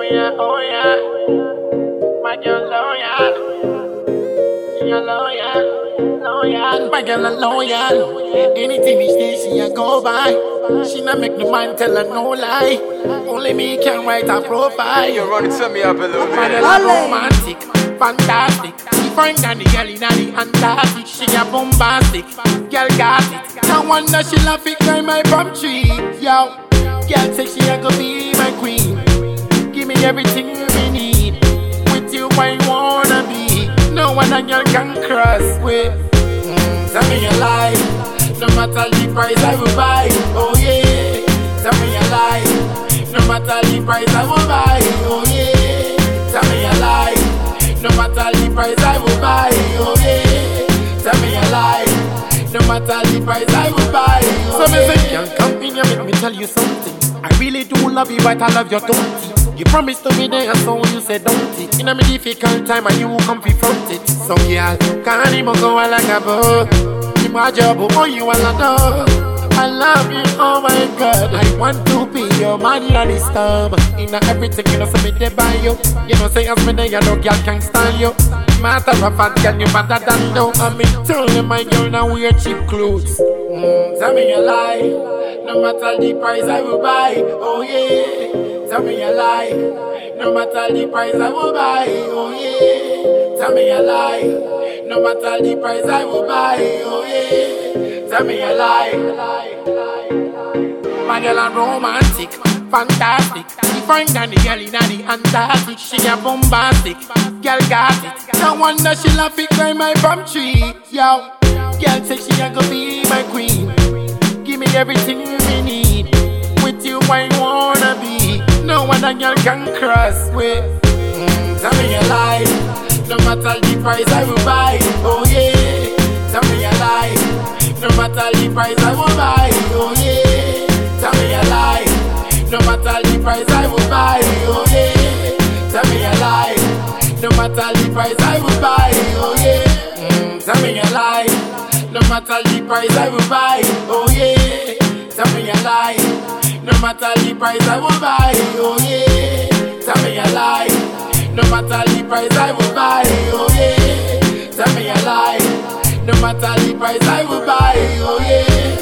oh yeah. My girl loyal. She a loyal. My girl a loyal. Anything we say, she a go by. She not make no man tell her no lie. Only me can write a profile. You run it to me up a little bit. My girl a romantic, fantastic. She fine than the girl in the Antarctic. She a bombastic, girl got it. No wonder she love it climb my palm tree. Yo, girl say she a go be my queen. Give me everything we need. With you I wanna be. No one a girl can cross with. Tell me your life. No matter the price I will buy. Oh yeah. Tell me your life. No matter the price I will buy. Oh yeah. Tell me your life. No matter the price I will buy. Oh yeah. Tell me your life. No matter the price I will buy. Oh, so me say, girl, come in here, make me tell you something. I really do love you, but I love your don't. You promised to be there, so you said don't it. In a difficult time, and you come be front it. So girl, can't even go like a boat. You my job, oh you all know. I love you, oh my God. I want to be your man at this time. In everything, you know, so me there by you. You know, say as me there, you know, girl can't stand you. Matter of fact, girl, you better than no. I mean, tell you, my girl, now wear cheap clothes. Tell me your lie. No matter the price I will buy. Oh yeah. Tell me your lie. No matter the price I will buy. Oh yeah. Tell me your lie. No matter the price I will buy. Oh yeah. Tell me your lie. My girl a romantic, fantastic. She fine than the girl in the Antarctic. She a bombastic, girl got it. No wonder she love it climb my palm tree. Yo, girl say she a go be my queen. Give me everything we need. With you I wanna be. No one a girl can cross with. Tell me your life. No matter the price I will buy. Oh yeah. Tell me your life. No matter the price I will buy. Oh yeah. Tell me your life. No matter the price I will buy. Oh yeah. Tell me your life. No matter the price I will buy. Oh yeah. Tell me your life. No matter the price I will buy. Oh yeah. Tell me your life. No matter the price I will buy. Oh yeah. Tell me your life. No matter the price I will buy. Oh yeah. Tell me your life. No matter the price I will buy. Oh yeah.